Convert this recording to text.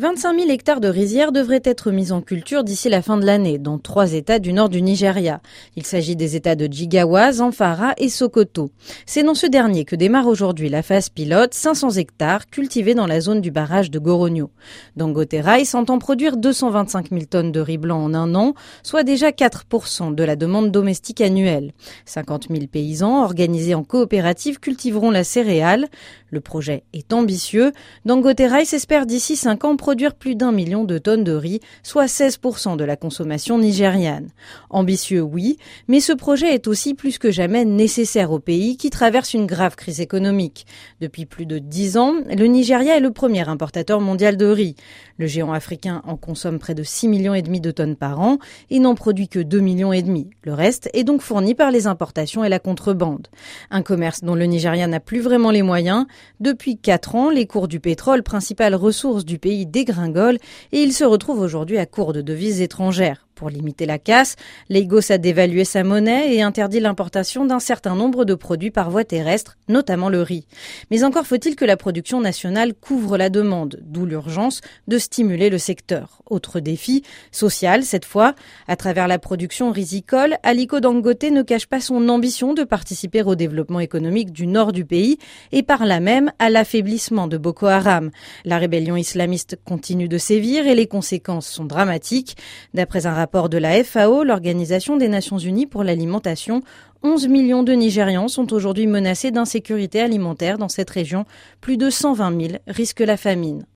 25 000 hectares de rizières devraient être mis en culture d'ici la fin de l'année, dans 3 États du nord du Nigeria. Il s'agit des États de Jigawa, Zamfara et Sokoto. C'est dans ce dernier que démarre aujourd'hui la phase pilote, 500 hectares cultivés dans la zone du barrage de Goronyo. Dangote Rice entend produire 225 000 tonnes de riz blanc en un an, soit déjà 4% de la demande domestique annuelle. 50 000 paysans organisés en coopérative cultiveront la céréale. Le projet est ambitieux. Dangote Rice espère d'ici 5 ans produire plus d'1 million de tonnes de riz, soit 16% de la consommation nigériane. Ambitieux, oui, mais ce projet est aussi plus que jamais nécessaire au pays qui traverse une grave crise économique. Depuis plus de 10 ans, le Nigeria est le premier importateur mondial de riz. Le géant africain en consomme près de 6,5 millions de tonnes par an et n'en produit que 2,5 millions. Le reste est donc fourni par les importations et la contrebande. Un commerce dont le Nigeria n'a plus vraiment les moyens. Depuis 4 ans, les cours du pétrole, principale ressource du pays, dégringolent et il se retrouve aujourd'hui à court de devises étrangères. Pour limiter la casse, Lagos a dévalué sa monnaie et interdit l'importation d'un certain nombre de produits par voie terrestre, notamment le riz. Mais encore faut-il que la production nationale couvre la demande, d'où l'urgence de stimuler le secteur. Autre défi, social cette fois. À travers la production risicole, Aliko Dangote ne cache pas son ambition de participer au développement économique du nord du pays et par là même à l'affaiblissement de Boko Haram. La rébellion islamiste continue de sévir et les conséquences sont dramatiques. D'après un rapport de la FAO, l'Organisation des Nations Unies pour l'alimentation, 11 millions de Nigérians sont aujourd'hui menacés d'insécurité alimentaire dans cette région. Plus de 120 000 risquent la famine.